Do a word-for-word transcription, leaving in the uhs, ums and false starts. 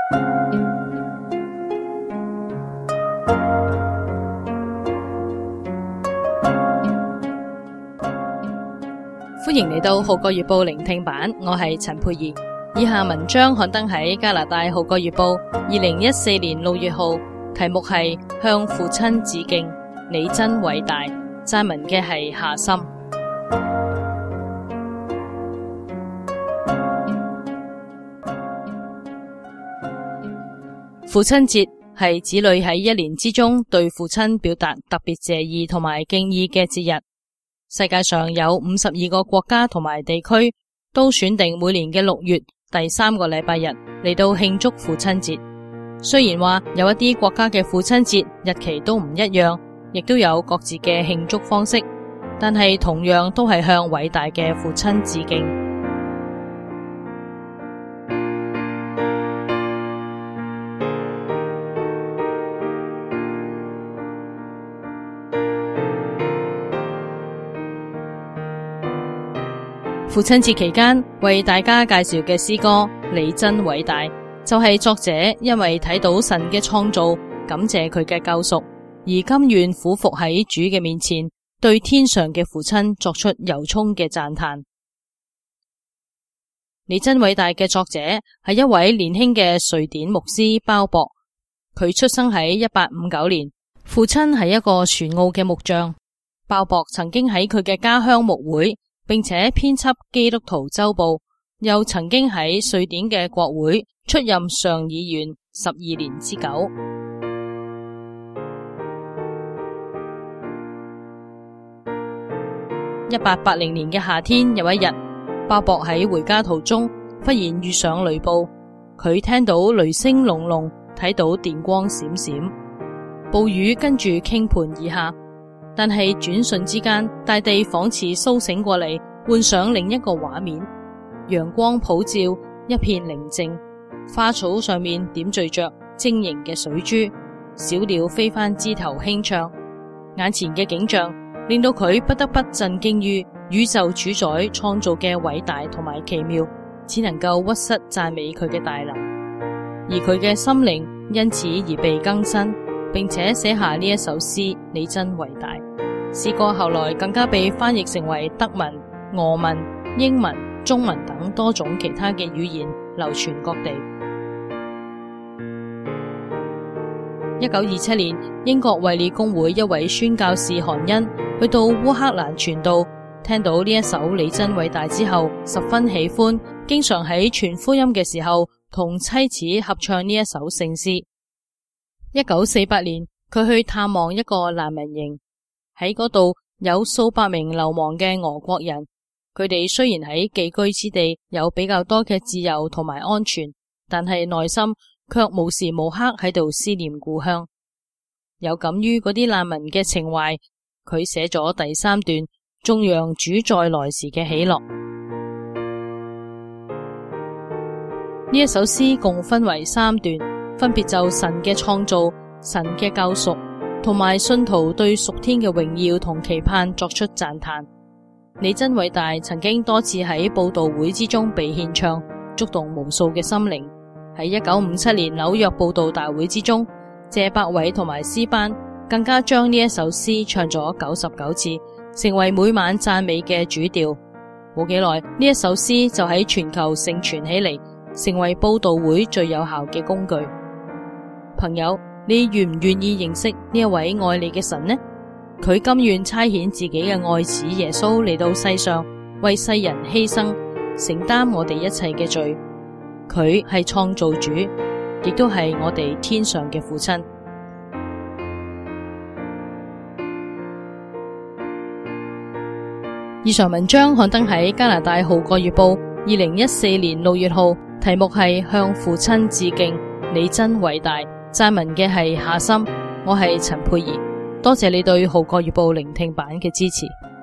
歡迎嚟到《號角月報》聆聽版，我係陳佩儀。以下文章刊登喺加拿大《號角月報》二零一四年六月號，題目係向父親致敬，你真偉大。撰文嘅係夏心。父親節係子女喺一年之中對父親表達特別謝意同埋敬意嘅節日。世界上有五十二個國家同埋地區都選定每年嘅六月第三個禮拜日嚟到慶祝父親節。雖然話有一啲國家嘅父親節日期都唔一樣，亦都有各自嘅慶祝方式，但係同樣都係向偉大嘅父親致敬。父親節期間為大家介紹嘅詩歌《你真偉大》，就係作者因為睇到神嘅創造，感謝佢嘅救贖，而甘願俯伏喺主嘅面前，對天上嘅父親作出由衷嘅讚嘆。你真偉大嘅作者係一位年輕嘅瑞典牧師鮑博，佢出生喺一八五九年，父親係一個船澳嘅木匠。鮑博曾經喺佢嘅家鄉牧會，並且編輯基督徒週報，又曾經喺瑞典嘅國會出任上議員十二年之久。一八八零年嘅夏天，有一日，鮑博喺回家途中忽然遇上雷暴，佢聽到雷聲隆隆，睇到電光閃閃，暴雨跟住傾盆而下。但係轉瞬之間，大地仿似蘇醒過嚟，換上另一個畫面。陽光普照，一片寧靜，花草上面點綴着晶瑩嘅水珠，小鳥飛翻枝頭輕唱。眼前嘅景象令到佢不得不震驚於宇宙主宰創造嘅偉大同埋奇妙，只能夠屈膝讚美佢嘅大能。而佢嘅心靈因此而被更新，並且寫下呢一首詩《你真偉大》。詩歌後來更加被翻譯成為德文、俄文、英文、中文等多種其他嘅語言，流傳各地。一九二七年，英國衛理公會一位宣教士韓恩去到烏克蘭傳道，聽到呢一首《你真偉大》之後，十分喜歡，經常喺傳福音嘅時候同妻子合唱呢一首聖詩。一九四八年，佢去探望一個難民營。喺嗰度有數百名流亡嘅俄國人，佢哋雖然喺寄居之地有比較多嘅自由同埋安全，但係內心卻無時無刻喺度思念故鄉。有感於嗰啲難民嘅情懷，佢寫咗第三段頌揚主再來時嘅喜樂。呢一首詩共分為三段，分別就神嘅創造、神嘅救贖同埋信徒對屬天嘅榮耀同期盼作出讚嘆。你真偉大曾經多次喺佈道會之中被獻唱，觸動無數嘅心靈。喺一九五七年紐約佈道大會之中，謝百偉同埋詩班更加將呢一首詩唱咗九十九次，成為每晚讚美嘅主調。冇幾耐，呢一首詩就喺全球盛傳起嚟，成為佈道會最有效嘅工具。朋友，你願唔願意認識呢一位愛你嘅神呢？佢甘願差遣自己嘅愛子耶穌嚟到世上，為世人犧牲，承擔我哋一切嘅罪。佢係創造主，亦都係我哋天上嘅父親。以上文章刊登喺加拿大《號角月報》二零一四年六月號，題目係向父親致敬，你真偉大。撰文嘅係夏心，我係陳佩儀，多謝你對《號角月報》聆聽版嘅支持。